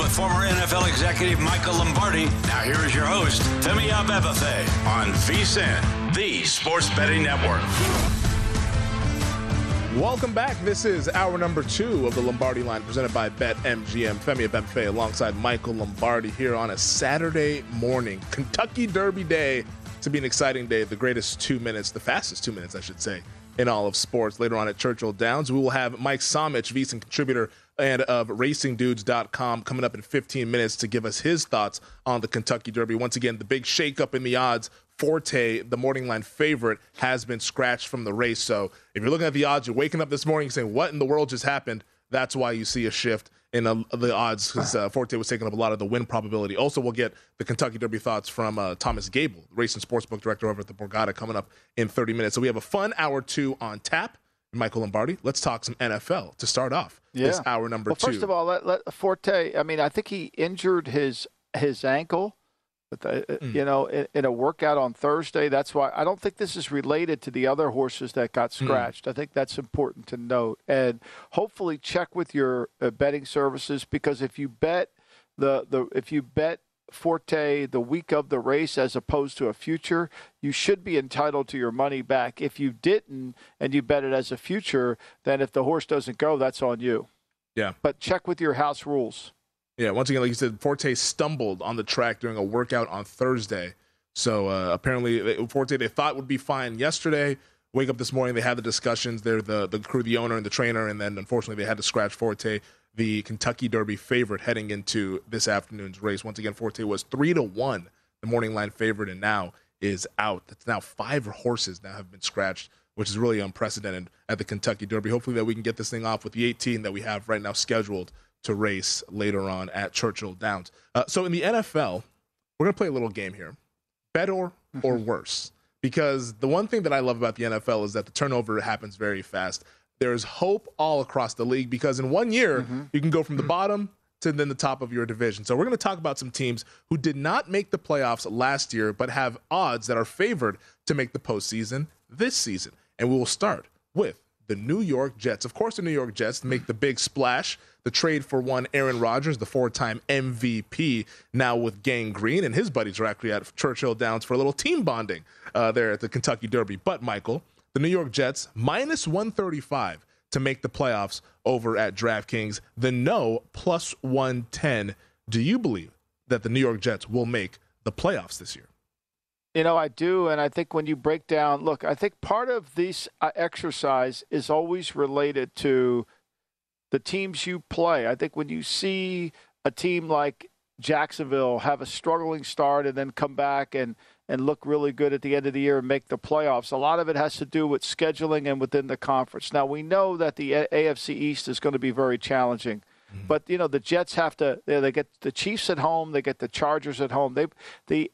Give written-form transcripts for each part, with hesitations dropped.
with former NFL executive Michael Lombardi. Now here is your host, Femi Abebefe, on VSiN, the Sports Betting Network. Welcome back. This is hour number 2 of the Lombardi Line, presented by BetMGM. Femi Abebefe alongside Michael Lombardi here on a Saturday morning. Kentucky Derby Day. To be an exciting day, the greatest 2 minutes, the fastest 2 minutes, I should say, in all of sports. Later on at Churchill Downs, we will have Mike Somich, VSiN contributor and of RacingDudes.com, coming up in 15 minutes to give us his thoughts on the Kentucky Derby. Once again, the big shakeup in the odds. Forte, the morning line favorite, has been scratched from the race. So if you're looking at the odds, you're waking up this morning saying, what in the world just happened? That's why you see a shift in the odds, because Forte was taking up a lot of the win probability. Also, we'll get the Kentucky Derby thoughts from Thomas Gable, race and sportsbook director over at the Borgata, coming up in 30 minutes. So we have a fun hour 2 on tap. Michael Lombardi, let's talk some NFL to start off this hour number 2. First of all, let Forte, I mean, I think he injured his ankle. In a workout on Thursday. That's why I don't think this is related to the other horses that got scratched. I think that's important to note. And hopefully check with your betting services, because if you bet if you bet Forte the week of the race as opposed to a future, you should be entitled to your money back. If you didn't and you bet it as a future, then if the horse doesn't go, that's on you. Yeah. But check with your house rules. Yeah, once again, like you said, Forte stumbled on the track during a workout on Thursday. So apparently, Forte, they thought would be fine yesterday. Wake up this morning, they had the discussions. They're the crew, the owner, and the trainer, and then unfortunately, they had to scratch Forte, the Kentucky Derby favorite, heading into this afternoon's race. Once again, Forte was 3-1, the morning line favorite, and now is out. That's now 5 horses now have been scratched, which is really unprecedented at the Kentucky Derby. Hopefully that we can get this thing off with the 18 that we have right now scheduled to race later on at Churchill Downs. So in the NFL, we're going to play a little game here. Better or worse? Because the one thing that I love about the NFL is that the turnover happens very fast. There's hope all across the league, because in 1 year, you can go from the bottom to then the top of your division. So we're going to talk about some teams who did not make the playoffs last year but have odds that are favored to make the postseason this season. And we will start with the New York Jets. Of course, the New York Jets make the big splash. The trade for one Aaron Rodgers, the 4-time MVP, now with Gang Green, and his buddies are actually at Churchill Downs for a little team bonding there at the Kentucky Derby. But, Michael, the New York Jets, minus 135 to make the playoffs over at DraftKings. The no, plus 110. Do you believe that the New York Jets will make the playoffs this year? You know, I do, and I think when you break down, look, I think part of this exercise is always related to the teams you play. I think when you see a team like Jacksonville have a struggling start and then come back and look really good at the end of the year and make the playoffs, a lot of it has to do with scheduling and within the conference. Now, we know that the AFC East is going to be very challenging. But, you know, the Jets have to – they get the Chiefs at home. They get the Chargers at home. The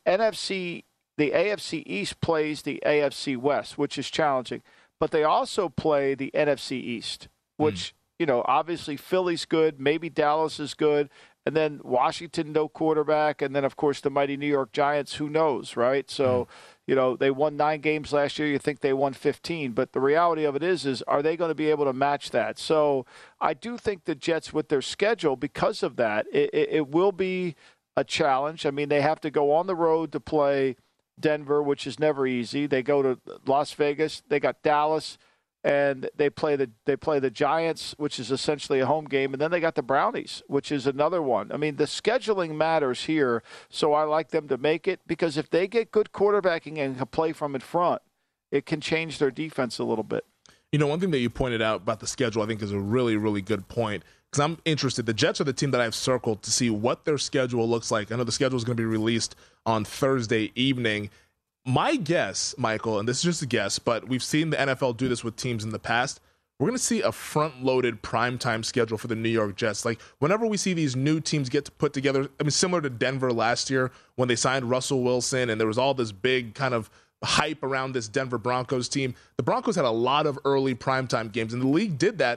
AFC East plays the AFC West, which is challenging. But they also play the NFC East, which, you know, obviously Philly's good. Maybe Dallas is good. And then Washington, no quarterback. And then, of course, the mighty New York Giants, who knows, right? So, you know, they won 9 games last year. You think they won 15. But the reality of it is are they going to be able to match that? So I do think the Jets, with their schedule, because of that, it will be a challenge. I mean, they have to go on the road to play Denver, which is never easy. They go to Las Vegas. They got Dallas, and they play the Giants, which is essentially a home game, and then they got the Brownies, which is another one. I mean, the scheduling matters here, so I like them to make it, because if they get good quarterbacking and can play from in front, it can change their defense a little bit. You know, one thing that you pointed out about the schedule, I think, is a really, really good point, because I'm interested. The Jets are the team that I've circled to see what their schedule looks like. I know the schedule is going to be released on Thursday evening. My guess, Michael, and this is just a guess, but we've seen the NFL do this with teams in the past, we're going to see a front-loaded primetime schedule for the New York Jets. Like, whenever we see these new teams get to put together, I mean, similar to Denver last year when they signed Russell Wilson and there was all this big kind of hype around this Denver Broncos team. The Broncos had a lot of early primetime games, and the league did that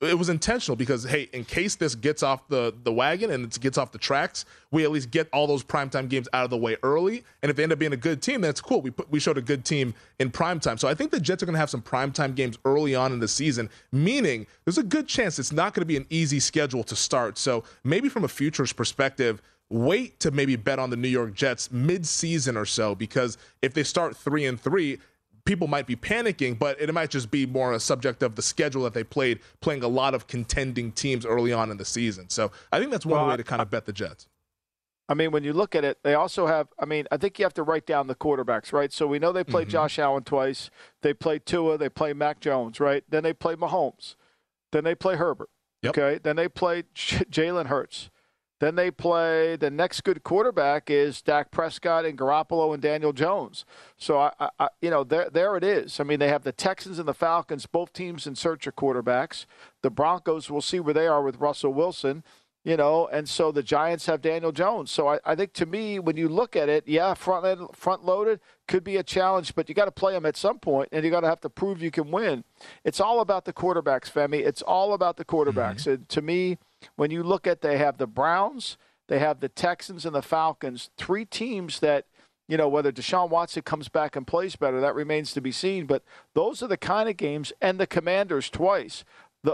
it was intentional because, hey, in case this gets off the wagon and it gets off the tracks, we at least get all those primetime games out of the way early. And if they end up being a good team, then it's cool. We showed a good team in primetime. So I think the Jets are going to have some primetime games early on in the season, meaning there's a good chance it's not going to be an easy schedule to start. So maybe from a futures perspective, wait to maybe bet on the New York Jets mid-season or so, because if they start 3-3, people might be panicking, but it might just be more a subject of the schedule that they playing a lot of contending teams early on in the season. So I think that's one way to kind of bet the Jets. I mean, when you look at it, they also have – I mean, I think you have to write down the quarterbacks, right? So we know they played Josh Allen twice. They played Tua. They play Mac Jones, right? Then they play Mahomes. Then they play Herbert, okay? Then they play Jalen Hurts. Then they play – the next good quarterback is Dak Prescott and Garoppolo and Daniel Jones. So, there it is. I mean, they have the Texans and the Falcons, both teams in search of quarterbacks. The Broncos, we'll see where they are with Russell Wilson, and so the Giants have Daniel Jones. So I think, to me, when you look at it, front-loaded could be a challenge, but you got to play them at some point, and you got to have to prove you can win. It's all about the quarterbacks, Femi. It's all about the quarterbacks. And to me, when you look at, they have the Browns, they have the Texans and the Falcons, three teams that, whether Deshaun Watson comes back and plays better, that remains to be seen. But those are the kind of games, and the Commanders twice.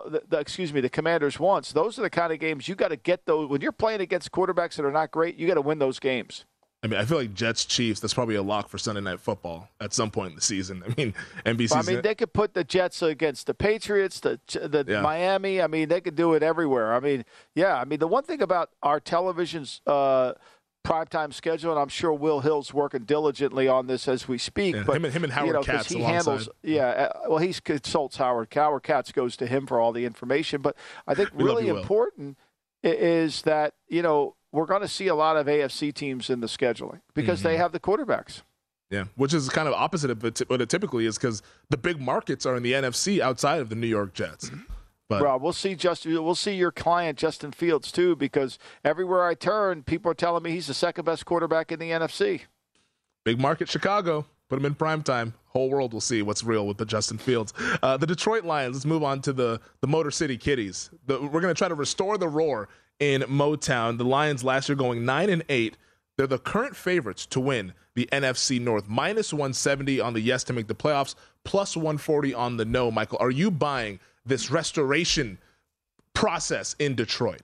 The Commanders once. Those are the kind of games you got to get those. When you're playing against quarterbacks that are not great, you got to win those games. I mean, I feel like Jets-Chiefs, that's probably a lock for Sunday Night Football at some point in the season. I mean, NBC. I mean, they could put the Jets against the Patriots, the Miami. I mean, they could do it everywhere. I mean, the one thing about our television's primetime schedule, and I'm sure Will Hill's working diligently on this as we speak. Yeah, but him and Howard Katz he alongside. handles. He consults Howard. Howard Katz goes to him for all the information. But I think really important is that we're going to see a lot of AFC teams in the scheduling because they have the quarterbacks. Yeah, which is kind of opposite of what it typically is, because the big markets are in the NFC outside of the New York Jets. But well, we'll see your client Justin Fields too, because everywhere I turn, people are telling me he's the second best quarterback in the NFC. Big market Chicago. Put him in primetime. Whole world will see what's real with the Justin Fields. The Detroit Lions, let's move on to the Motor City Kitties. We're going to try to restore the roar in Motown. The Lions last year going 9-8. They're the current favorites to win the NFC North. -170 on the yes to make the playoffs, +140 on the no. Michael, are you buying this restoration process in Detroit?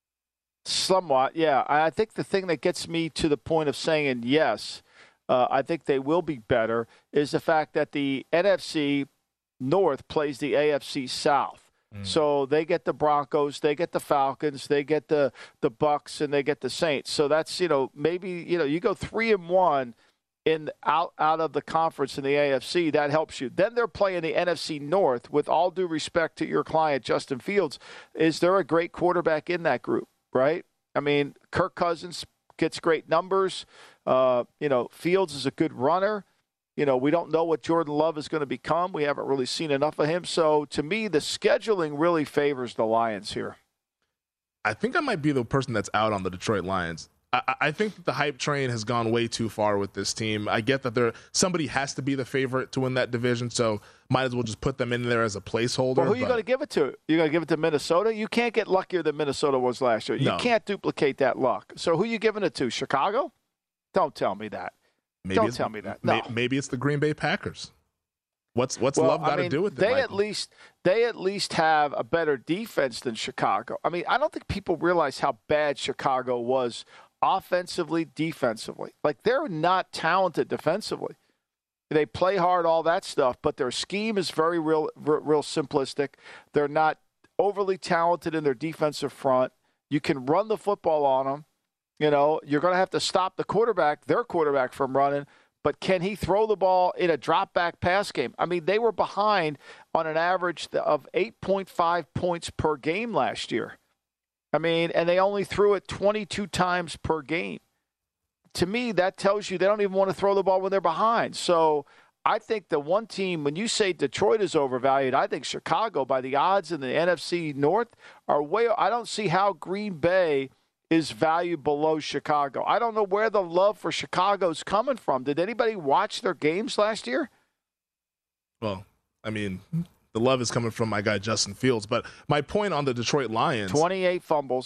Somewhat, yeah. I think the thing that gets me to the point of saying yes, I think they will be better, is the fact that the NFC North plays the AFC South. So they get the Broncos, they get the Falcons, they get the Bucks, and they get the Saints. So that's, maybe, you go 3-1 out of the conference in the AFC, that helps you. Then they're playing the NFC North. With all due respect to your client, Justin Fields, is there a great quarterback in that group, right? I mean, Kirk Cousins gets great numbers. Fields is a good runner. We don't know what Jordan Love is going to become. We haven't really seen enough of him. So, to me, the scheduling really favors the Lions here. I think I might be the person that's out on the Detroit Lions. I think that the hype train has gone way too far with this team. I get that somebody has to be the favorite to win that division, so might as well just put them in there as a placeholder. Well, who are you going to give it to? You're going to give it to Minnesota? You can't get luckier than Minnesota was last year. You can't duplicate that luck. So who are you giving it to? Chicago? Don't tell me that. Don't tell me that. No. Maybe it's the Green Bay Packers. What's Love got to do with it? They at least have a better defense than Chicago. I mean, I don't think people realize how bad Chicago was offensively, defensively. Like, they're not talented defensively. They play hard, all that stuff, but their scheme is very real simplistic. They're not overly talented in their defensive front. You can run the football on them. You're going to have to stop their quarterback from running, but can he throw the ball in a drop-back pass game? I mean, they were behind on an average of 8.5 points per game last year. I mean, and they only threw it 22 times per game. To me, that tells you they don't even want to throw the ball when they're behind. So I think the one team, when you say Detroit is overvalued, I think Chicago, by the odds in the NFC North, are way. I don't see how Green Bay is valued below Chicago. I don't know where the love for Chicago's coming from. Did anybody watch their games last year? Well, I mean, The love is coming from my guy Justin Fields. But my point on the Detroit Lions, 28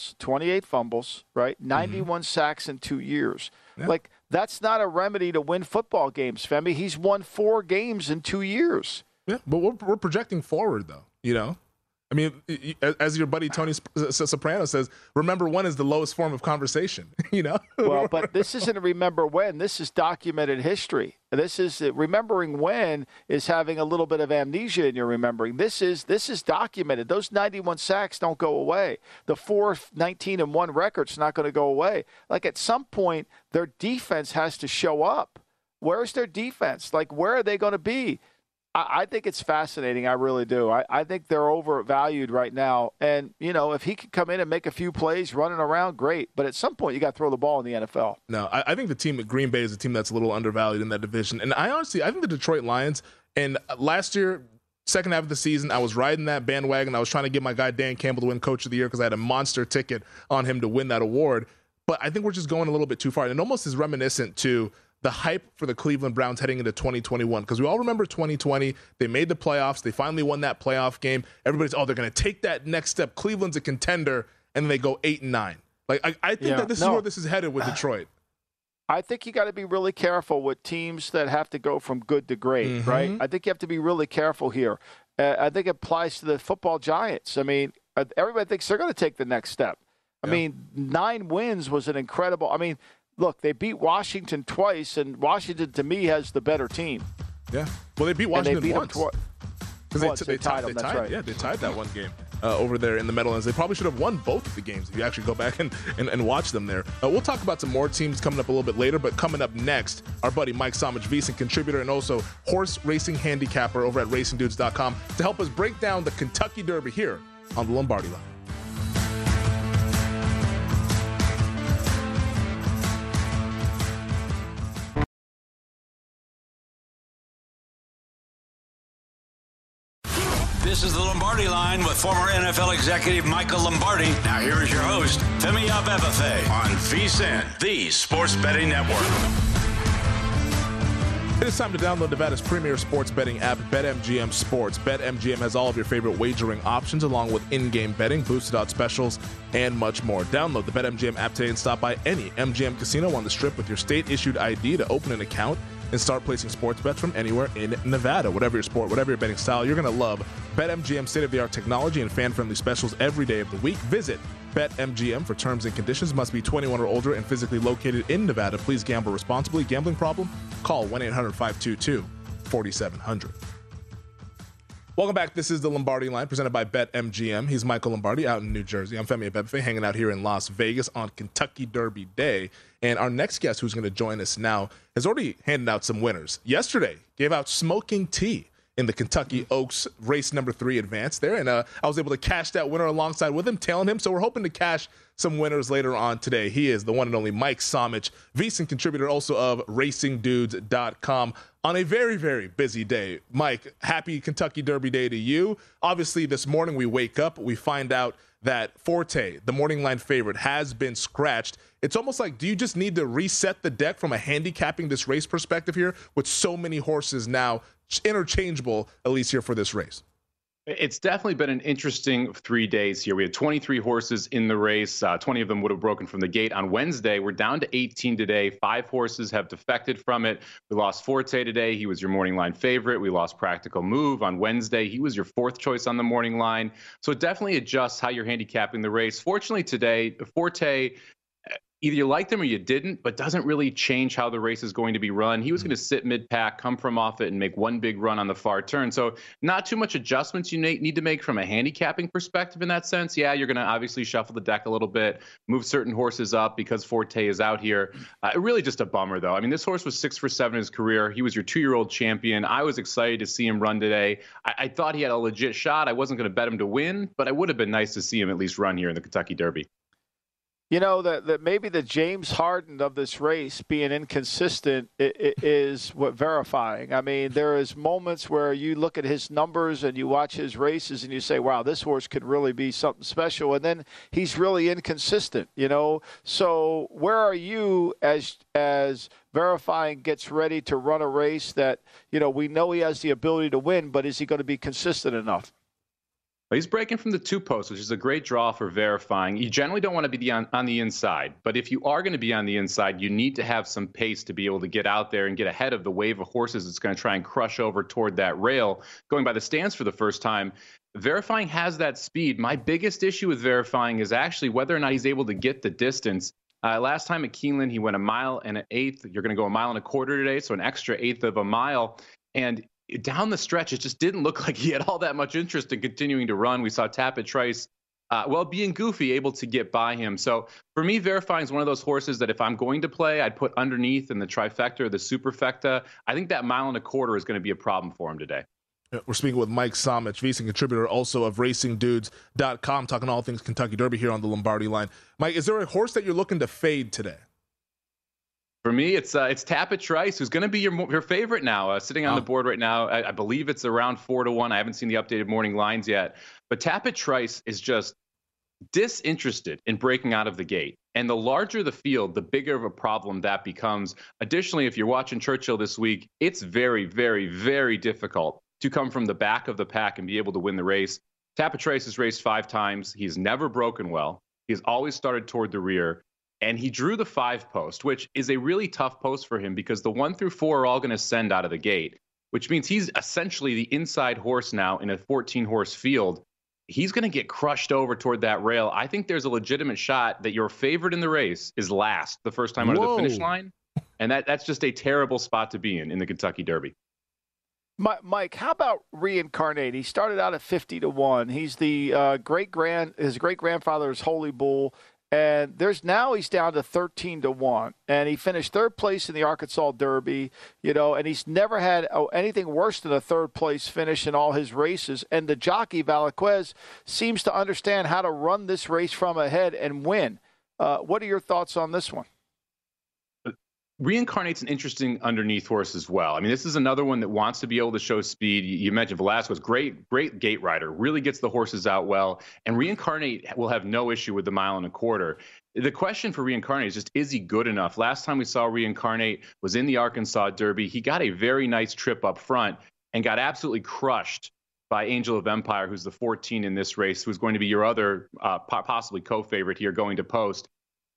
fumbles, right? 91 sacks in 2 years. Yeah. Like, that's not a remedy to win football games, Femi. He's won 4 games in 2 years. Yeah, but we're projecting forward, though, you know? I mean, as your buddy Tony Soprano says, remember when is the lowest form of conversation, you know? Well, but this isn't a remember when. This is documented history. This is remembering when is having a little bit of amnesia in your remembering. This is documented. Those 91 sacks don't go away. The 4-19-1 record's not going to go away. Like, at some point, their defense has to show up. Where's their defense? Like, where are they going to be? I think it's fascinating. I really do. I think they're overvalued right now. And, you know, if he could come in and make a few plays running around, great. But at some point, you got to throw the ball in the NFL. No, I think the team at Green Bay is a team that's a little undervalued in that division. And I think the Detroit Lions, and last year, second half of the season, I was riding that bandwagon. I was trying to get my guy Dan Campbell to win Coach of the Year because I had a monster ticket on him to win that award. But I think we're just going a little bit too far. And it almost is reminiscent to the hype for the Cleveland Browns heading into 2021, because we all remember 2020. They made the playoffs. They finally won that playoff game. Everybody's, they're going to take that next step. Cleveland's a contender, and then they go 8-9. Like, I think that this is where this is headed with Detroit. I think you got to be really careful with teams that have to go from good to great, right? I think you have to be really careful here. I think it applies to the football giants. I mean, everybody thinks they're going to take the next step. I mean, 9 wins was an incredible. I mean, look, they beat Washington twice, and Washington, to me, has the better team. Yeah. Well, they beat Washington once. Because they tied them, that's right. Yeah, they tied that one game over there in the Meadowlands. They probably should have won both of the games if you actually go back and watch them there. We'll talk about some more teams coming up a little bit later, but coming up next, our buddy Mike Somich, VSiN contributor and also horse racing handicapper over at racingdudes.com to help us break down the Kentucky Derby here on the Lombardi Line. This is the Lombardi Line with former NFL executive Michael Lombardi. Now here is your host, Femi Abebefe, on VSiN, the Sports Betting Network. It is time to download Nevada's premier sports betting app, BetMGM Sports. BetMGM has all of your favorite wagering options, along with in-game betting, boosted odds specials, and much more. Download the BetMGM app today and stop by any MGM casino on the Strip with your state-issued ID to open an account and start placing sports bets from anywhere in Nevada. Whatever your sport, whatever your betting style, you're going to love BetMGM state-of-the-art technology and fan-friendly specials every day of the week. Visit BetMGM for terms and conditions. Must be 21 or older and physically located in Nevada. Please gamble responsibly. Gambling problem? Call 1-800-522-4700. Welcome back. This is the Lombardi Line presented by BetMGM. He's Michael Lombardi out in New Jersey. I'm Femi Abebefe hanging out here in Las Vegas on Kentucky Derby Day. And our next guest who's going to join us now has already handed out some winners. Yesterday, gave out smoking tea in the Kentucky Oaks race number 3 advance there. And I was able to cash that winner alongside with him, tailing him. So we're hoping to cash some winners later on today. He is the one and only Mike Somich, VSiN contributor also of racingdudes.com on a very, very busy day. Mike, happy Kentucky Derby Day to you. Obviously, this morning we wake up, we find out that Forte, the morning line favorite, has been scratched. It's almost like, do you just need to reset the deck from a handicapping this race perspective here with so many horses now interchangeable, at least here for this race? It's definitely been an interesting 3 days here. We had 23 horses in the race. 20 of them would have broken from the gate on Wednesday. We're down to 18 today. 5 horses have defected from it. We lost Forte today. He was your morning line favorite. We lost Practical Move on Wednesday. He was your 4th choice on the morning line. So it definitely adjusts how you're handicapping the race. Fortunately today, Forte, either you liked him or you didn't, but doesn't really change how the race is going to be run. He was going to sit mid-pack, come from off it, and make one big run on the far turn. So not too much adjustments you need to make from a handicapping perspective in that sense. Yeah, you're going to obviously shuffle the deck a little bit, move certain horses up because Forte is out here. Really just a bummer, though. I mean, this horse was 6 for 7 in his career. He was your 2-year-old champion. I was excited to see him run today. I thought he had a legit shot. I wasn't going to bet him to win, but it would have been nice to see him at least run here in the Kentucky Derby. You know, that maybe the James Harden of this race being inconsistent is what verifying. I mean, there is moments where you look at his numbers and you watch his races and you say, wow, this horse could really be something special. And then he's really inconsistent, you know. So where are you as verifying gets ready to run a race that, you know, we know he has the ability to win, but is he going to be consistent enough? He's breaking from the two post, which is a great draw for verifying. You generally don't want to be on the inside, but if you are going to be on the inside, you need to have some pace to be able to get out there and get ahead of the wave of horses that's going to try and crush over toward that rail. Going by the stands for the first time, verifying has that speed. My biggest issue with verifying is actually whether or not he's able to get the distance. Last time at Keeneland, he went 1 1/8 miles. You're going to go 1 1/4 miles today, so an extra 1/8 of a mile. And down the stretch, it just didn't look like he had all that much interest in continuing to run. We saw Tapit Trice, being goofy, able to get by him. So for me, verifying is one of those horses that if I'm going to play, I'd put underneath in the trifecta or the superfecta. I think that 1 1/4 miles is going to be a problem for him today. We're speaking with Mike Somich, VSiN contributor, also of RacingDudes.com, talking all things Kentucky Derby here on the Lombardi line. Mike, is there a horse that you're looking to fade today? For me, it's Tapit Trice, who's going to be your favorite now, sitting on the board right now. I believe it's around 4-1. I haven't seen the updated morning lines yet. But Tapit Trice is just disinterested in breaking out of the gate. And the larger the field, the bigger of a problem that becomes. Additionally, if you're watching Churchill this week, it's very, very, very difficult to come from the back of the pack and be able to win the race. Tapit Trice has raced 5 times. He's never broken well. He's always started toward the rear. And he drew the 5 post, which is a really tough post for him because the 1 through 4 are all going to send out of the gate, which means he's essentially the inside horse now in a 14-horse field. He's going to get crushed over toward that rail. I think there's a legitimate shot that your favorite in the race is last the first time under the finish line. And that's just a terrible spot to be in the Kentucky Derby. Mike, how about Reincarnate? He started out at 50-1. He's the his great grandfather's Holy Bull. And he's down to 13-1, and he finished 3rd place in the Arkansas Derby, you know, and he's never had anything worse than a 3rd place finish in all his races. And the jockey Valaquez seems to understand how to run this race from ahead and win. What are your thoughts on this one? Reincarnate's an interesting underneath horse as well. I mean, this is another one that wants to be able to show speed. You mentioned Velasquez, great gate rider, really gets the horses out well. And Reincarnate will have no issue with the 1 1/4 miles. The question for Reincarnate is just, is he good enough? Last time we saw Reincarnate was in the Arkansas Derby. He got a very nice trip up front and got absolutely crushed by Angel of Empire, who's the 14 in this race, who's going to be your other possibly co-favorite here going to post.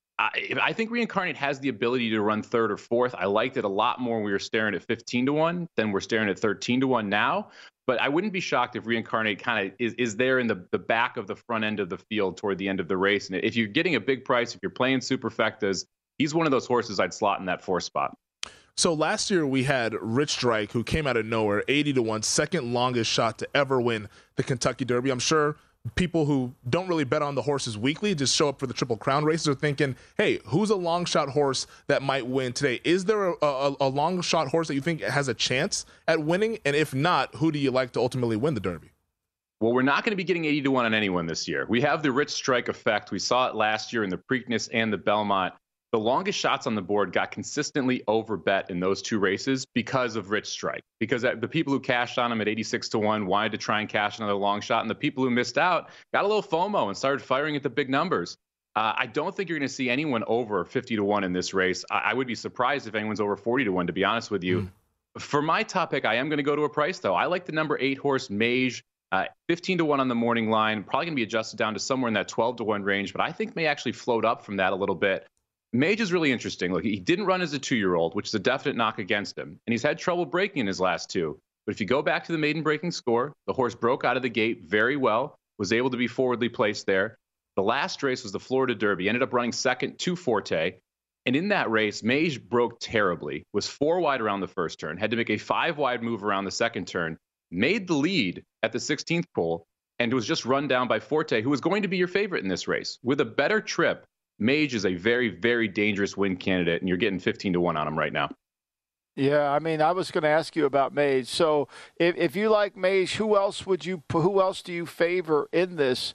I think Reincarnate has the ability to run 3rd or 4th. I liked it a lot more when we were staring at 15-1 than we're staring at 13-1 now. But I wouldn't be shocked if Reincarnate kind of is there in the back of the front end of the field toward the end of the race. And if you're getting a big price, if you're playing superfectas, he's one of those horses I'd slot in that 4th spot. So last year we had Rich Strike, who came out of nowhere, 80-1, second longest shot to ever win the Kentucky Derby. I'm sure people who don't really bet on the horses weekly, just show up for the Triple Crown races, are thinking, hey, who's a long shot horse that might win today? Is there a long shot horse that you think has a chance at winning? And if not, who do you like to ultimately win the Derby? Well, we're not going to be getting 80-1 on anyone this year. We have the Rich Strike effect. We saw it last year in the Preakness and the Belmont. The longest shots on the board got consistently overbet in those 2 races because of Rich Strike. Because the people who cashed on him at 86-1 wanted to try and cash another long shot, and the people who missed out got a little FOMO and started firing at the big numbers. I don't think you're going to see anyone over 50-1 in this race. I would be surprised if anyone's over 40-1, to be honest with you. For my top pick, I am going to go to a price, though. I like the number 8 horse, Mage. 15-1 on the morning line, probably going to be adjusted down to somewhere in that 12-1 range, but I think may actually float up from that a little bit. Mage is really interesting. Look, he didn't run as a 2-year-old, which is a definite knock against him. And he's had trouble breaking in his last 2. But if you go back to the maiden breaking score, the horse broke out of the gate very well, was able to be forwardly placed there. The last race was the Florida Derby. Ended up running second to Forte. And in that race, Mage broke terribly, was 4 wide around the first turn, had to make a 5 wide move around the second turn, made the lead at the 16th pole, and was just run down by Forte, who was going to be your favorite in this race. With a better trip, Mage is a very, very dangerous win candidate, and you're getting 15-1 on him right now. Yeah, I mean, I was going to ask you about Mage. So, if you like Mage, who else do you favor in this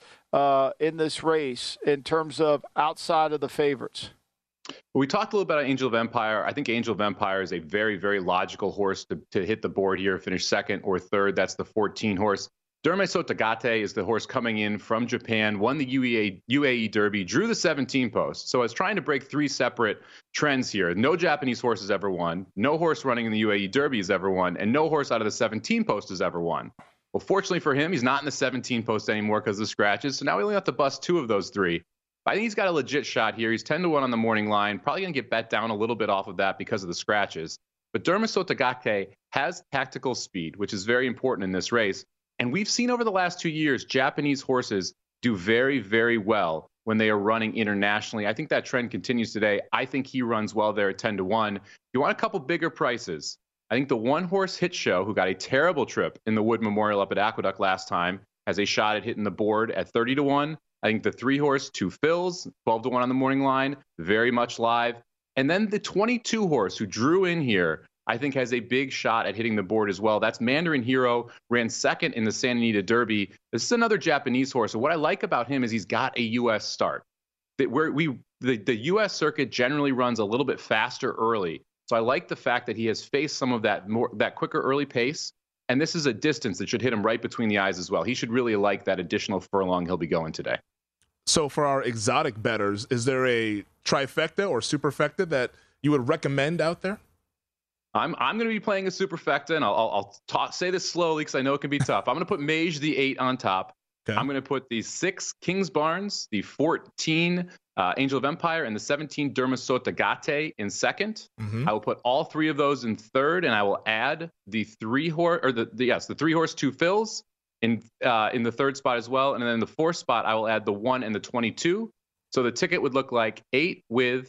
race in terms of outside of the favorites? We talked a little bit about Angel of Empire. I think Angel of Empire is a very, very logical horse to hit the board here, finish second or third. That's the 14 horse. Derme Sotogake is the horse coming in from Japan, won the UAE Derby, drew the 17 post. So I was trying to break three separate trends here. No Japanese horse has ever won, no horse running in the UAE Derby has ever won, and no horse out of the 17 post has ever won. Well, fortunately for him, he's not in the 17 post anymore because of the scratches. So now we only have to bust two of those three. I think he's got a legit shot here. He's 10-1 on the morning line. Probably going to get bet down a little bit off of that because of the scratches. But Derme Sotogake has tactical speed, which is very important in this race. And we've seen over the last 2 years, Japanese horses do very, very well when they are running internationally. I think that trend continues today. I think he runs well there at 10-1. If you want a couple bigger prices, I think the one-horse Hit Show, who got a terrible trip in the Wood Memorial up at Aqueduct last time, has a shot at hitting the board at 30-1. I think the three-horse Two Phils, 12-1 on the morning line, very much live. And then the 22-horse who drew in here, I think has a big shot at hitting the board as well. That's Mandarin Hero, ran second in the Santa Anita Derby. This is another Japanese horse. And what I like about him is he's got a U.S. start. The U.S. circuit generally runs a little bit faster early. So I like the fact that he has faced some of that quicker early pace. And this is a distance that should hit him right between the eyes as well. He should really like that additional furlong he'll be going today. So for our exotic bettors, is there a trifecta or superfecta that you would recommend out there? I'm going to be playing a superfecta, and I'll say this slowly because I know it can be tough. I'm going to put Mage the 8 on top. Okay. I'm going to put the 6 Kings Barnes, the 14 Angel of Empire, and the 17 Derme Sotogake in second. Mm-hmm. I will put all three of those in third, and I will add the 3-horse Two Phils in the third spot as well, and then in the fourth spot I will add the 1 and the 22. So the ticket would look like 8 with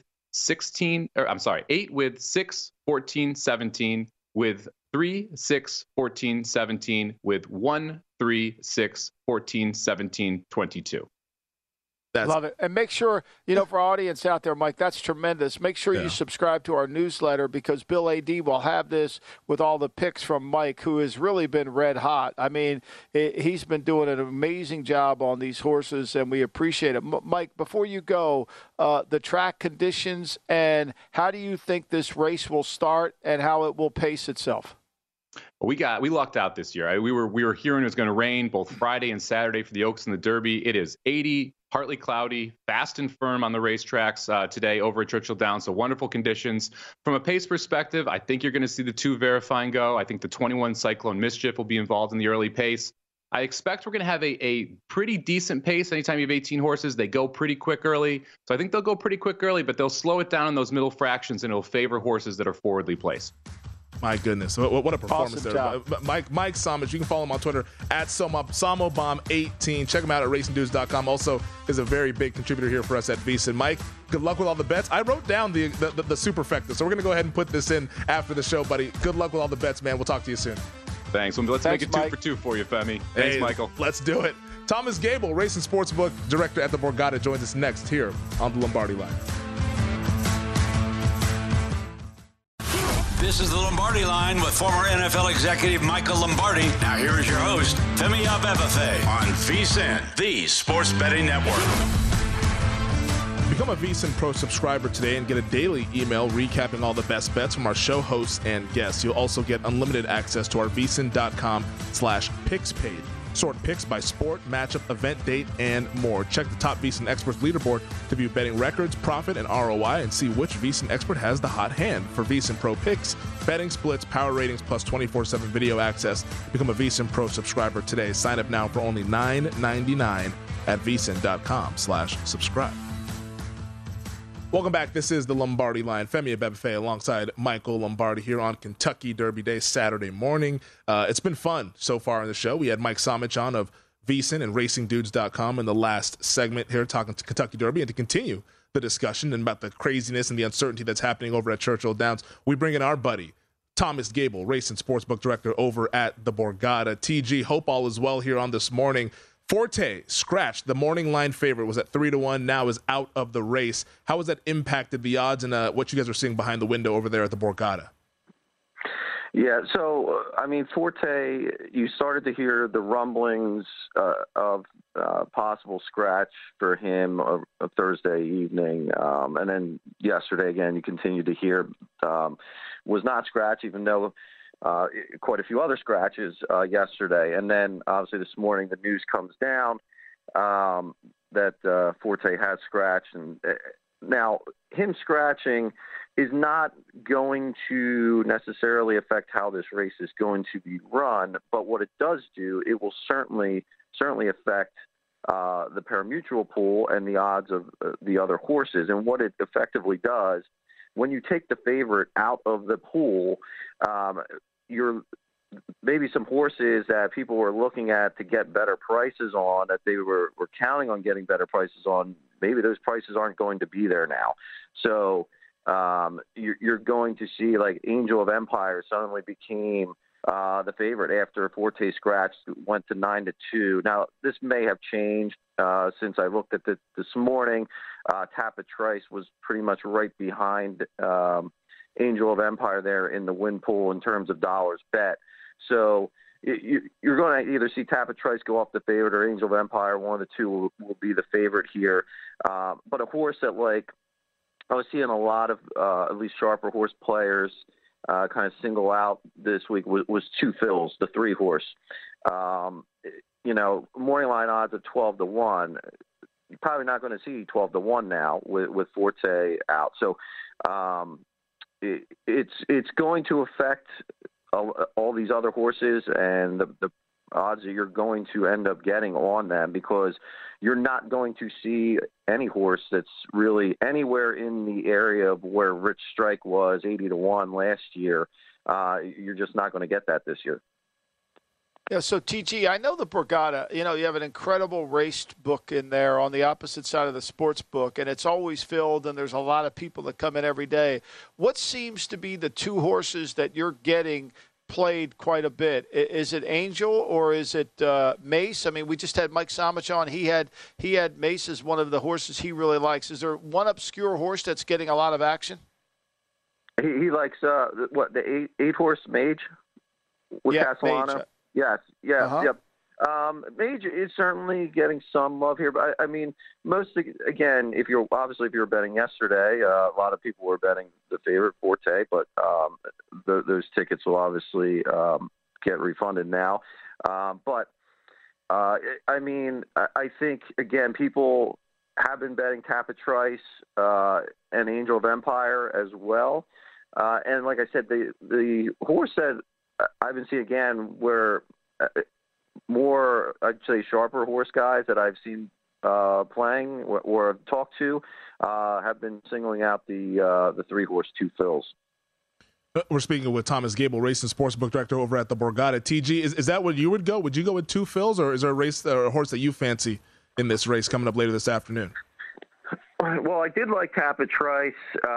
6, 14, 17, with 3, 6, 14, 17, with 1, 3, 6, 14, 17, 22. Love it. And make sure, for our audience out there, Mike, that's tremendous. Make sure you subscribe to our newsletter because Bill A.D. will have this with all the picks from Mike, who has really been red hot. I mean, he's been doing an amazing job on these horses, and we appreciate it. Mike, before you go, the track conditions and how do you think this race will start and how it will pace itself? We lucked out this year. We were hearing it was going to rain both Friday and Saturday for the Oaks and the Derby. It is 80, partly cloudy, fast and firm on the racetracks today over at Churchill Downs. So wonderful conditions. From a pace perspective, I think you're going to see the 2 Verifying go. I think the 21 Cyclone Mischief will be involved in the early pace. I expect we're going to have a pretty decent pace. Anytime you have 18 horses, they go pretty quick early. So I think they'll go pretty quick early, but they'll slow it down in those middle fractions, and it'll favor horses that are forwardly placed. My goodness, what a performance awesome there. Mike Somich, you can follow him on Twitter at SamoBomb18. Check him out at racingdudes.com. Also is a very big contributor here for us at VSiN. Mike, good luck with all the bets. I wrote down the superfecta, so we're going to go ahead and put this in after the show, buddy. Good luck with all the bets, man. We'll talk to you soon. Thanks. Let's make it 2 for 2 for you, Femi. Thanks, Michael. Let's do it. Thomas Gable, Racing Sportsbook Director at the Borgata, joins us next here on the Lombardi Line. This is the Lombardi Line with former NFL executive Michael Lombardi. Now here is your host, Femi Abebefe, on VSiN, the Sports Betting Network. Become a VSiN Pro subscriber today and get a daily email recapping all the best bets from our show hosts and guests. You'll also get unlimited access to our VSiN.com/picks page. Sort picks by sport, matchup, event date, and more. Check the top VSiN experts leaderboard to view betting records, profit, and ROI, and see which VSiN expert has the hot hand. For VSiN Pro picks, betting splits, power ratings, plus 24/7 video access. Become a VSiN Pro subscriber today. Sign up now for only $9.99 at VSiN.com/subscribe. Welcome back. This is the Lombardi Line. Femi Abebefe alongside Michael Lombardi here on Kentucky Derby Day, Saturday morning. It's been fun so far in the show. We had Mike Somich on of VSiN and RacingDudes.com in the last segment here talking to Kentucky Derby. And to continue the discussion and about the craziness and the uncertainty that's happening over at Churchill Downs, we bring in our buddy, Thomas Gable, Racing Sportsbook Director over at the Borgata. TG, hope all is well here on this morning. Forte scratched. The morning line favorite was at 3-1. Now is out of the race. How has that impacted the odds and what you guys are seeing behind the window over there at the Borgata? Yeah, so, Forte, you started to hear the rumblings of possible scratch for him a Thursday evening. And then yesterday, again, you continued to hear was not scratch, even though quite a few other scratches yesterday. And then, obviously, this morning, the news comes down that Forte has scratched. And now, him scratching is not going to necessarily affect how this race is going to be run, but what it does do, it will certainly affect the parimutuel pool and the odds of the other horses. And what it effectively does, when you take the favorite out of the pool, you're maybe some horses that people were looking at to get better prices on, that they were counting on getting better prices on, maybe those prices aren't going to be there now. So you're going to see, like, Angel of Empire suddenly became the favorite after Forte scratch went to 9-2. Now, this may have changed since I looked at it this morning. Tapit Trice was pretty much right behind Angel of Empire there in the win pool in terms of dollars bet. So you're going to either see Tapit Trice go off the favorite or Angel of Empire. One of the two will be the favorite here. But a horse that, like, I was seeing a lot of at least sharper horse players kind of single out this week was Two Phils, the 3-horse. Morning line odds of 12-1. You're probably not going to see 12-1 now with Forte out. So it's going to affect all these other horses and the odds that you're going to end up getting on them, because you're not going to see any horse that's really anywhere in the area of where Rich Strike was 80-1 last year. You're just not going to get that this year. Yeah, so TG, I know the Borgata, you have an incredible race book in there on the opposite side of the sports book, and it's always filled, and there's a lot of people that come in every day. What seems to be the two horses that you're getting played quite a bit? Is it Angel or is it Mace? I mean, we just had Mike Samich on. He had Mace as one of the horses he really likes. Is there one obscure horse that's getting a lot of action? He likes the 8-horse Mage with Castellano. Mage. Yes. Yeah. Uh-huh. Yep. Mage is certainly getting some love here, but I mean, mostly, again, if you're betting yesterday, a lot of people were betting the favorite Forte, but those tickets will obviously get refunded now. But I think, again, people have been betting Tapit Trice and Angel of Empire as well. And like I said, the horse that I've been seeing again where more, I'd say, sharper horse guys that I've seen playing or have talked to have been singling out the 3-horse Two Phils. We're speaking with Thomas Gable, race and sportsbook director over at the Borgata. TG, is that what you would go? Would you go with Two Phils, or is there a race or a horse that you fancy in this race coming up later this afternoon? Well, I did like Tapit Trice.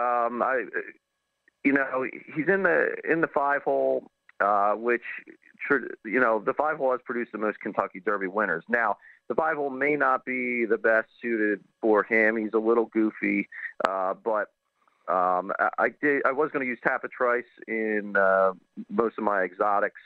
He's in the 5-hole. Which, the 5-hole has produced the most Kentucky Derby winners. Now, the 5-hole may not be the best suited for him. He's a little goofy, but I was going to use Tapit Trice in most of my exotics.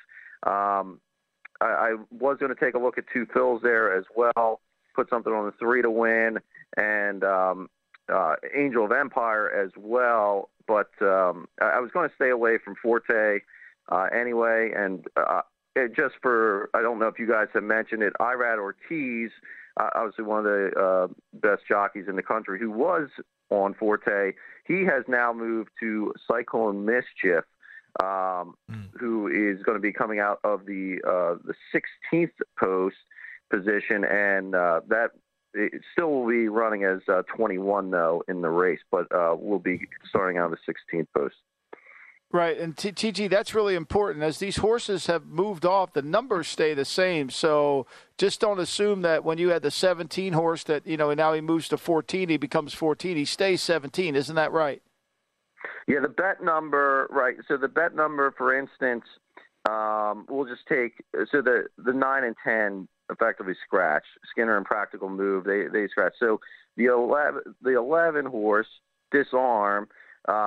I was going to take a look at Two Phils there as well, put something on the 3 to win, and Angel of Empire as well. But I was going to stay away from Forte anyway, and just for, I don't know if you guys have mentioned it, Irad Ortiz, obviously one of the best jockeys in the country, who was on Forte, he has now moved to Cyclone Mischief, who is going to be coming out of the 16th post position, and that it still will be running as 21 though in the race, but will be starting out of the 16th post. Right, and TG, that's really important. As these horses have moved off, the numbers stay the same. So just don't assume that when you had the 17 horse that, now he moves to 14, he becomes 14. He stays 17. Isn't that right? Yeah, the bet number, right. So the bet number, for instance, we'll just take, so the 9 and 10 effectively scratch. Skinner and Practical Move, they scratch. So the 11 horse, Disarm,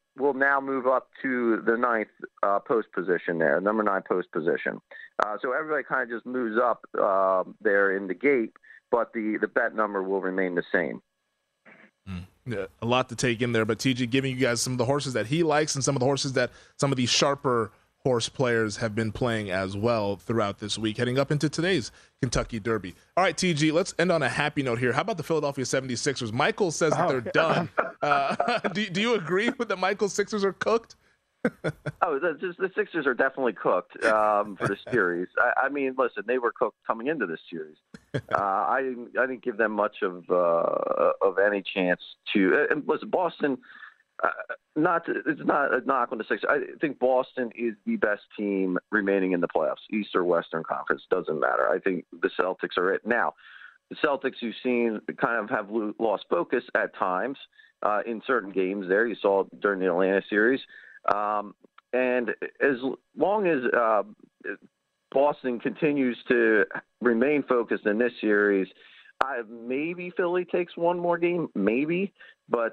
will now move up to the ninth post position there, number 9 post position. So everybody kind of just moves up there in the gate, but the bet number will remain the same. Yeah, a lot to take in there, but TG giving you guys some of the horses that he likes and some of the horses that some of these sharper horse players have been playing as well throughout this week, heading up into today's Kentucky Derby. All right, TG, let's end on a happy note here. How about the Philadelphia 76ers? Michael says that they're done. Do you agree with that Michael's Sixers are cooked? The Sixers are definitely cooked for the series. I mean, listen, they were cooked coming into this series. I didn't give them much of any chance to. And listen, Boston. It's not a knock on the Sixers. I think Boston is the best team remaining in the playoffs, East or Western Conference, doesn't matter. I think the Celtics are it. Now, the Celtics you've seen kind of have lost focus at times in certain games there. You saw during the Atlanta series. And as long as Boston continues to remain focused in this series, maybe Philly takes one more game, maybe. But,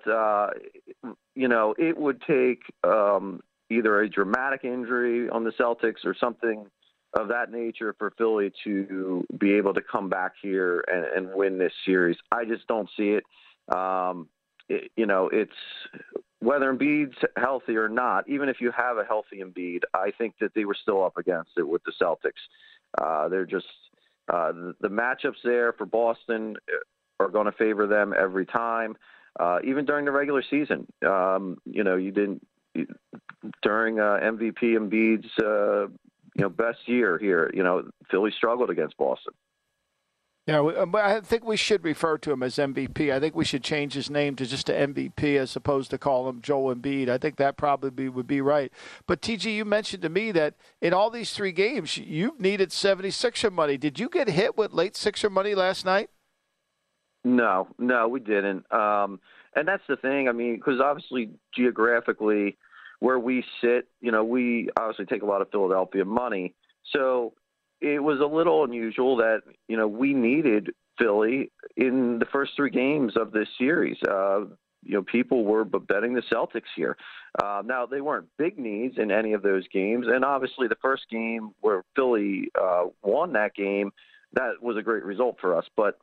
it would take either a dramatic injury on the Celtics or something of that nature for Philly to be able to come back here and win this series. I just don't see it. It's whether Embiid's healthy or not, even if you have a healthy Embiid, I think that they were still up against it with the Celtics. They're just the matchups there for Boston are going to favor them every time. Even during the regular season, you didn't during MVP Embiid's best year here. Philly struggled against Boston. Yeah, but I think we should refer to him as MVP. I think we should change his name to just an MVP as opposed to call him Joel Embiid. I think that probably would be right. But, TG, you mentioned to me that in all these 3 games, you've needed 76er money. Did you get hit with late Sixer money last night? No, we didn't. And that's the thing. I mean, because obviously geographically where we sit, we obviously take a lot of Philadelphia money. So it was a little unusual that, we needed Philly in the first 3 games of this series. People were betting the Celtics here. Now, they weren't big needs in any of those games. And obviously the first game where Philly won that game, that was a great result for us. But,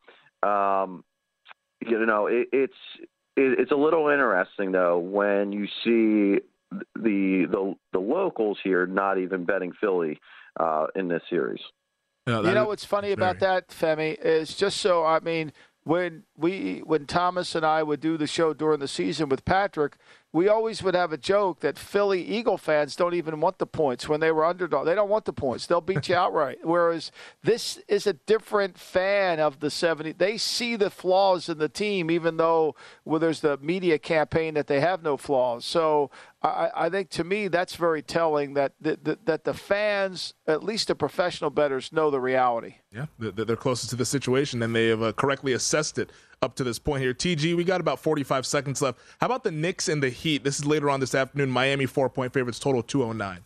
it's a little interesting, though, when you see the locals here not even betting Philly in this series. No, what's funny about that, Femi, is just so, I mean, when Thomas and I would do the show during the season with Patrick, we always would have a joke that Philly Eagle fans don't even want the points when they were underdog. They don't want the points. They'll beat you outright. Whereas this is a different fan of the 70. They see the flaws in the team, even though there's the media campaign that they have no flaws. So I think, to me, that's very telling that the fans, at least the professional bettors, know the reality. Yeah, they're closest to the situation, and they have correctly assessed it up to this point here. TG, we got about 45 seconds left. How about the Knicks and the Heat? This is later on this afternoon. Miami 4-point favorites, total 209.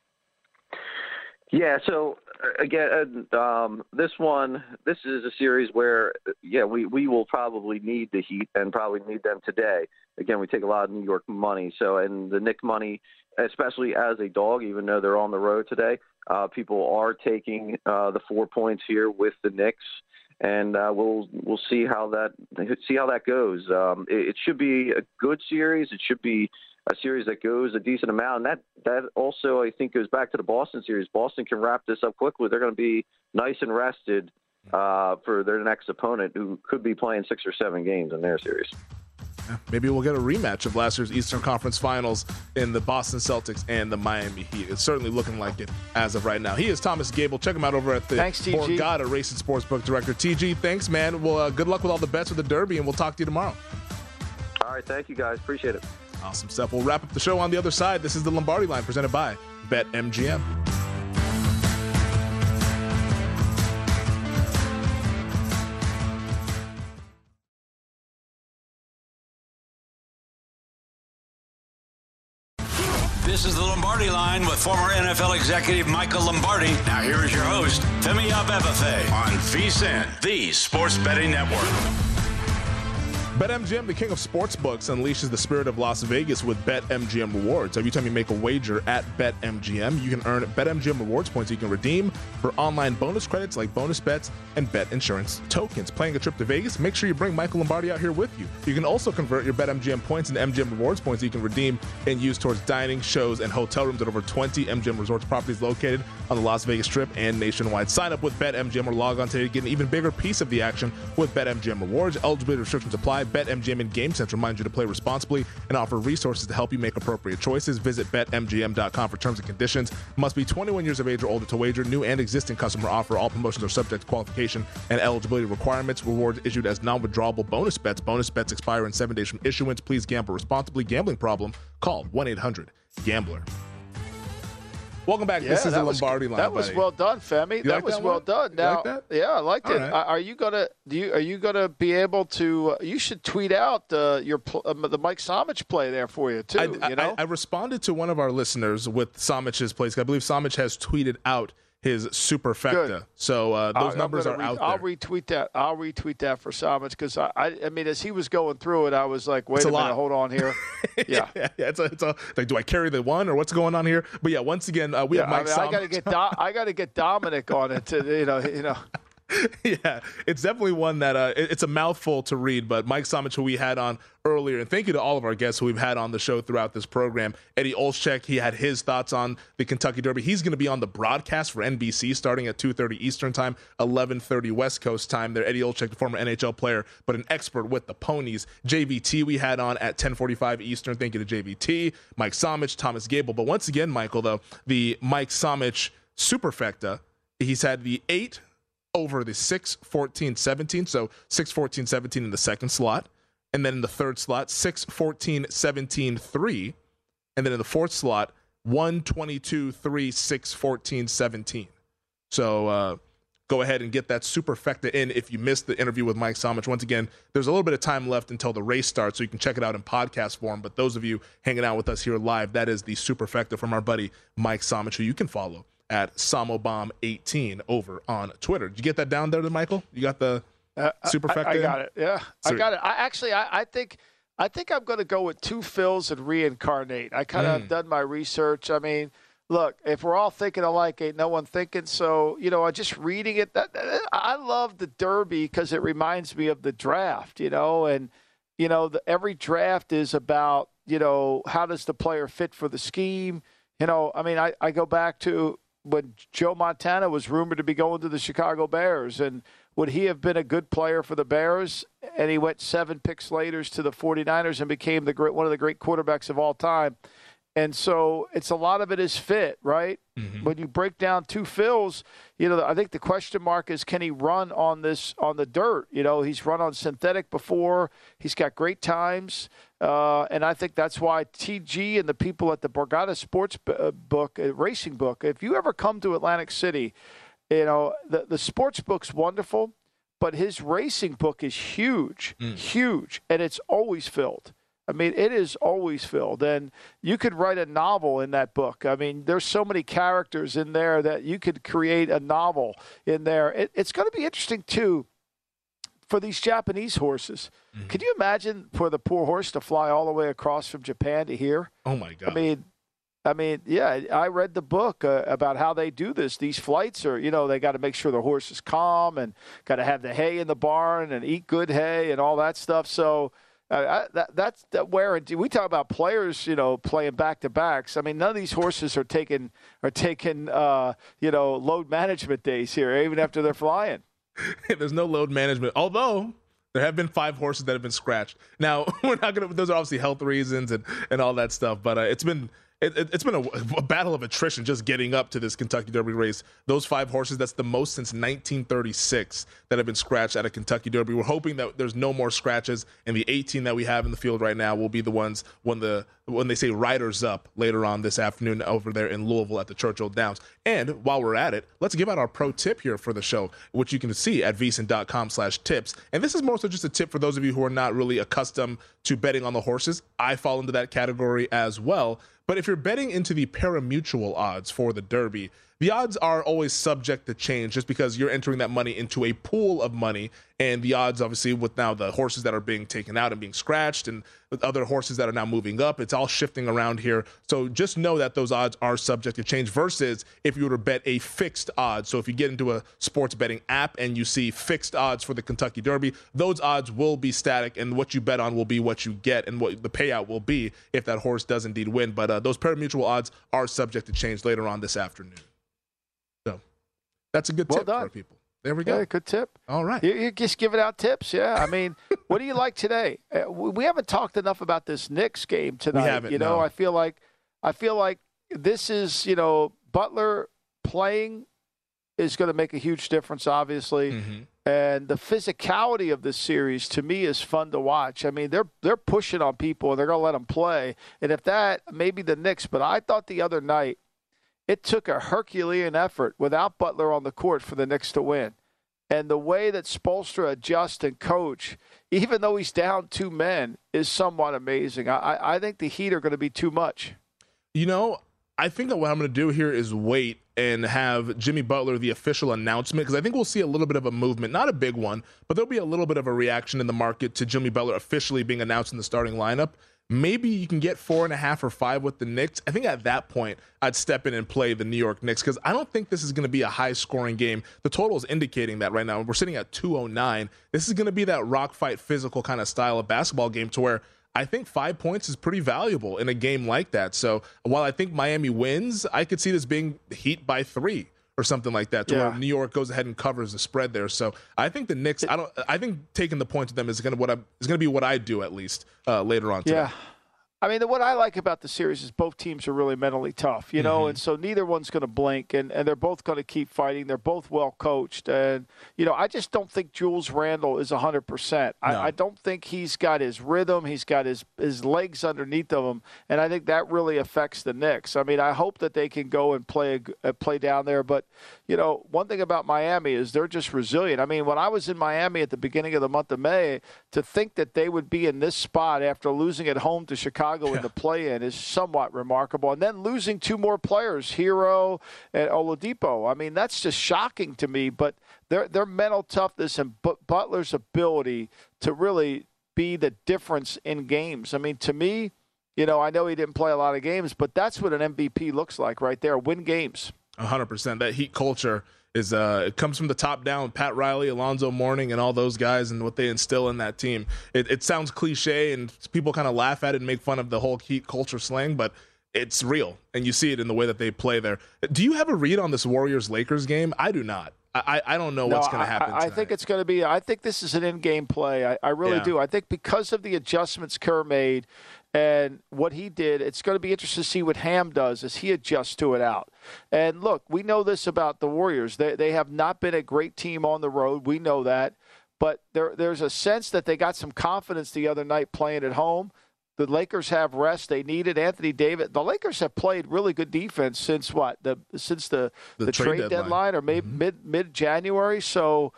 Yeah, so again, this is a series where, we will probably need the Heat and probably need them today. Again, we take a lot of New York money. So, and the Knicks money, especially as a dog, even though they're on the road today, people are taking the 4 points here with the Knicks. And we'll see how that goes. It should be a good series. It should be a series that goes a decent amount. And that also, I think, goes back to the Boston series. Boston can wrap this up quickly. They're going to be nice and rested for their next opponent, who could be playing 6 or 7 games in their series. Maybe we'll get a rematch of last year's Eastern Conference Finals in the Boston Celtics and the Miami Heat. It's certainly looking like it as of right now. He is Thomas Gable. Check him out over at the Borgata Racing Sportsbook Director. TG, thanks, man. Well, good luck with all the bets with the Derby, and we'll talk to you tomorrow. All right, thank you, guys. Appreciate it. Awesome stuff. We'll wrap up the show on the other side. This is the Lombardi Line presented by BetMGM. This is the Lombardi Line with former NFL executive Michael Lombardi. Now here is your host, Femi Abebefe, on VSiN, the Sports Betting Network. BetMGM, the king of sportsbooks, unleashes the spirit of Las Vegas with BetMGM rewards. Every time you make a wager at BetMGM, you can earn BetMGM rewards points you can redeem for online bonus credits like bonus bets and bet insurance tokens. Planning a trip to Vegas? Make sure you bring Michael Lombardi out here with you. You can also convert your BetMGM points into MGM rewards points you can redeem and use towards dining, shows, and hotel rooms at over 20 MGM Resorts properties located on the Las Vegas Strip and nationwide. Sign up with BetMGM or log on today to get an even bigger piece of the action with BetMGM rewards. Eligibility restrictions apply. BetMGM and GameSense remind you to play responsibly and offer resources to help you make appropriate choices. Visit BetMGM.com for terms and conditions. Must be 21 years of age or older to wager. New and existing customer offer. All promotions are subject to qualification and eligibility requirements. Rewards issued as non-withdrawable bonus bets. Bonus bets expire in 7 days from issuance. Please gamble responsibly. Gambling problem? Call 1-800-GAMBLER. Welcome back. This is the Lombardi line. That was well done, Femi. That was well done. Now, yeah, I liked it. Right. Are you gonna be able to? You should tweet out the Mike Somich play there for you too. I responded to one of our listeners with Somich's plays. I believe Somich has tweeted out his superfecta. So those numbers are out there. I'll retweet that for Somich because I mean, as he was going through it, I was like, wait a minute, hold on here. Yeah. It's like, do I carry the one or what's going on here? But yeah, once again, we have Mike Somich. I got to get Dominic on it to you know. Yeah, it's definitely one that it's a mouthful to read, but Mike Somich, who we had on earlier, and thank you to all of our guests who we've had on the show throughout this program. Eddie Olszak, he had his thoughts on the Kentucky Derby. He's going to be on the broadcast for NBC starting at 2:30 Eastern time, 11:30 West Coast time. There, Eddie Olszak, the former NHL player, but an expert with the ponies. JVT we had on at 10:45 Eastern. Thank you to JVT, Mike Somich, Thomas Gable. But once again, Michael, though, the Mike Somich superfecta, he's had the 8 over the 6, 14, 17. So 6, 14, 17 in the second slot. And then in the third slot, 6, 14, 17, 3. And then in the fourth slot, 1, 22, 3, 6, 14, 17. So go ahead and get that superfecta in if you missed the interview with Mike Somich. Once again, there's a little bit of time left until the race starts, so you can check it out in podcast form. But those of you hanging out with us here live, that is the superfecta from our buddy Mike Somich, who you can follow at Samobomb18 over on Twitter. Did you get that down there, Michael? You got the superfecta? I got it. Yeah, I got it. I think I'm going to go with 2 fills and reincarnate. I kind of done my research. I mean, look, if we're all thinking alike, ain't no one thinking. So, just reading it, I love the Derby because it reminds me of the draft, and, every draft is about, how does the player fit for the scheme? I mean, I go back to when Joe Montana was rumored to be going to the Chicago Bears, and would he have been a good player for the Bears? And he went 7 picks later to the 49ers and became one of the great quarterbacks of all time. And so it's a lot of it is fit, right? Mm-hmm. When you break down 2 fills, I think the question mark is, can he run on the dirt? He's run on synthetic before. He's got great times. And I think that's why TG and the people at the Borgata Sports book, racing book, if you ever come to Atlantic City, the sports book's wonderful, but his racing book is huge, and it's always filled. I mean, it is always filled, and you could write a novel in that book. I mean, there's so many characters in there that you could create a novel in there. It's going to be interesting, too, for these Japanese horses. Mm-hmm. Could you imagine for the poor horse to fly all the way across from Japan to here? Oh, my God. I mean, yeah, I read the book about how they do this. These flights are, they got to make sure the horse is calm and got to have the hay in the barn and eat good hay and all that stuff. So that's where we talk about players, playing back-to-backs. I mean, none of these horses are taking load management days here, even after they're flying. There's no load management, although there have been 5 horses that have been scratched. Now, we're not going to – those are obviously health reasons and all that stuff, but it's been a battle of attrition just getting up to this Kentucky Derby race. Those 5 horses, that's the most since 1936 that have been scratched at a Kentucky Derby. We're hoping that there's no more scratches, and the 18 that we have in the field right now will be the ones when they say riders up later on this afternoon over there in Louisville at the Churchill Downs. And while we're at it, let's give out our pro tip here for the show, which you can see at vsin.com/tips. And this is more so just a tip for those of you who are not really accustomed to betting on the horses. I fall into that category as well. But if you're betting into the parimutuel odds for the Derby, the odds are always subject to change just because you're entering that money into a pool of money. And the odds, obviously, with now the horses that are being taken out and being scratched and with other horses that are now moving up, it's all shifting around here. So just know that those odds are subject to change versus if you were to bet a fixed odds. So if you get into a sports betting app and you see fixed odds for the Kentucky Derby, those odds will be static, and what you bet on will be what you get and what the payout will be if that horse does indeed win. But those pari-mutuel odds are subject to change later on this afternoon. So that's a good tip for people. There we go. Yeah, good tip. All right. You're just giving out tips, yeah. I mean, what do you like today? We haven't talked enough about this Knicks game tonight. We haven't, no. no. I feel like this is, Butler playing is going to make a huge difference, obviously. Mm-hmm. And the physicality of this series, to me, is fun to watch. I mean, they're pushing on people, and they're going to let them play. And if that, maybe the Knicks. But I thought the other night, it took a Herculean effort without Butler on the court for the Knicks to win. And the way that Spoelstra adjusts and coach, even though he's down 2 men, is somewhat amazing. I think the Heat are going to be too much. I think that what I'm going to do here is wait and have Jimmy Butler the official announcement, because I think we'll see a little bit of a movement, not a big one, but there'll be a little bit of a reaction in the market to Jimmy Butler officially being announced in the starting lineup. Maybe you can get 4.5 or 5 with the Knicks. I think at that point, I'd step in and play the New York Knicks because I don't think this is going to be a high-scoring game. The total is indicating that right now. We're sitting at 209. This is going to be that rock fight, physical kind of style of basketball game to where I think 5 points is pretty valuable in a game like that. So while I think Miami wins, I could see this being Heat by 3 or something like that, to where New York goes ahead and covers the spread there. So I think the Knicks, I think taking the points with them is going to be what I do at least later on today. Yeah. I mean, what I like about the series is both teams are really mentally tough, and so neither one's going to blink, and they're both going to keep fighting. They're both well coached, and, I just don't think Julius Randle is 100%. No. I don't think he's got his rhythm. He's got his legs underneath of him, and I think that really affects the Knicks. I mean, I hope that they can go and play down there, but, one thing about Miami is they're just resilient. I mean, when I was in Miami at the beginning of the month of May, to think that they would be in this spot after losing at home to Chicago in the play-in is somewhat remarkable. And then losing 2 more players, Hero and Oladipo. I mean, that's just shocking to me. But their mental toughness and Butler's ability to really be the difference in games. I mean, to me, I know he didn't play a lot of games, but that's what an MVP looks like right there. Win games. 100%. That Heat culture is it comes from the top down. Pat Riley, Alonzo Mourning, and all those guys, and what they instill in that team. It sounds cliche, and people kind of laugh at it and make fun of the whole Heat culture slang, but it's real, and you see it in the way that they play there. Do you have a read on this Warriors-Lakers game? I do not. I don't know what's going to happen I think it's going to be – I think this is an in-game play. I really do. I think because of the adjustments Kerr made and what he did, it's going to be interesting to see what Ham does as he adjusts to it out. And, look, we know this about the Warriors. They have not been a great team on the road. We know that. But there's a sense that they got some confidence the other night playing at home. The Lakers have rest. They needed Anthony Davis. The Lakers have played really good defense since what? Since the trade deadline or maybe mid-January. So,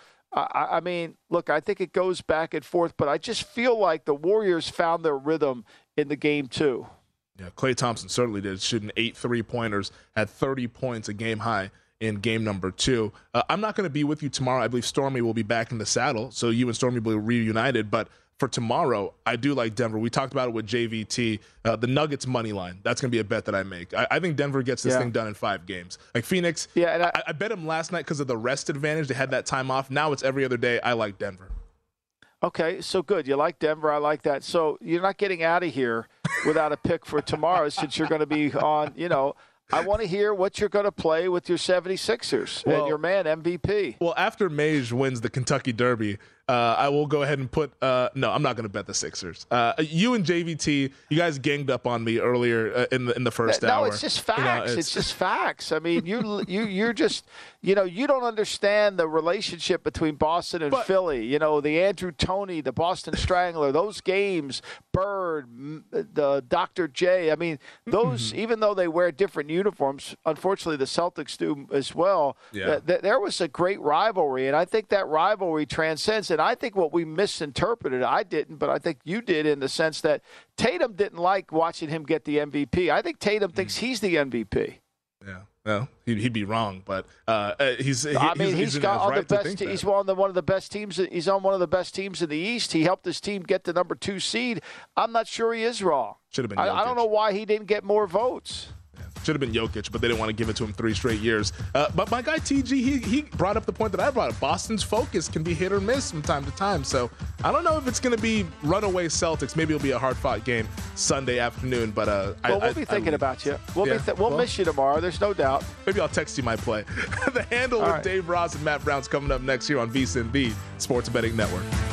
I mean, look, I think it goes back and forth, but I just feel like the Warriors found their rhythm in the game too. Yeah, Klay Thompson certainly did, shooting 8 3-pointers, had 30 points, a game high in game number 2. I'm not going to be with you tomorrow. I believe Stormy will be back in the saddle, so you and Stormy will be reunited, but for tomorrow, I do like Denver. We talked about it with JVT. The Nuggets money line. That's going to be a bet that I make. I think Denver gets this thing done in 5 games. Like Phoenix, and I bet him last night because of the rest advantage. They had that time off. Now it's every other day. I like Denver. Okay, so good. You like Denver. I like that. So you're not getting out of here without a pick for tomorrow since you're going to be on, I want to hear what you're going to play with your 76ers and your man MVP. Well, after Mage wins the Kentucky Derby, I will go ahead and put no, I'm not going to bet the Sixers. You and JVT, you guys ganged up on me earlier in the first hour. No, it's just facts. It's just facts. I mean, you're just you don't understand the relationship between Boston and Philly. The Andrew Toney, the Boston Strangler, those games, Bird, the Dr. J. I mean, those even though they wear different uniforms, unfortunately the Celtics do as well. Yeah. There was a great rivalry, and I think that rivalry transcends. And I think what we misinterpreted, I didn't, but I think you did in the sense that Tatum didn't like watching him get the MVP. I think Tatum thinks he's the MVP. Yeah. Well, he'd be wrong, but he's one of the best teams. He's on one of the best teams in the East. He helped his team get the number 2 seed. I'm not sure he is wrong. Should have been. I don't know why he didn't get more votes. Should have been Jokic, but they didn't want to give it to him 3 straight years. But my guy TG, he brought up the point that I brought up. Boston's focus can be hit or miss from time to time. So I don't know if it's going to be runaway Celtics. Maybe it'll be a hard-fought game Sunday afternoon. But we'll be thinking about you. We'll miss you tomorrow. There's no doubt. Maybe I'll text you my play. The Handle with Dave Ross and Matt Brown's coming up next here on VSiN, the Sports Betting Network.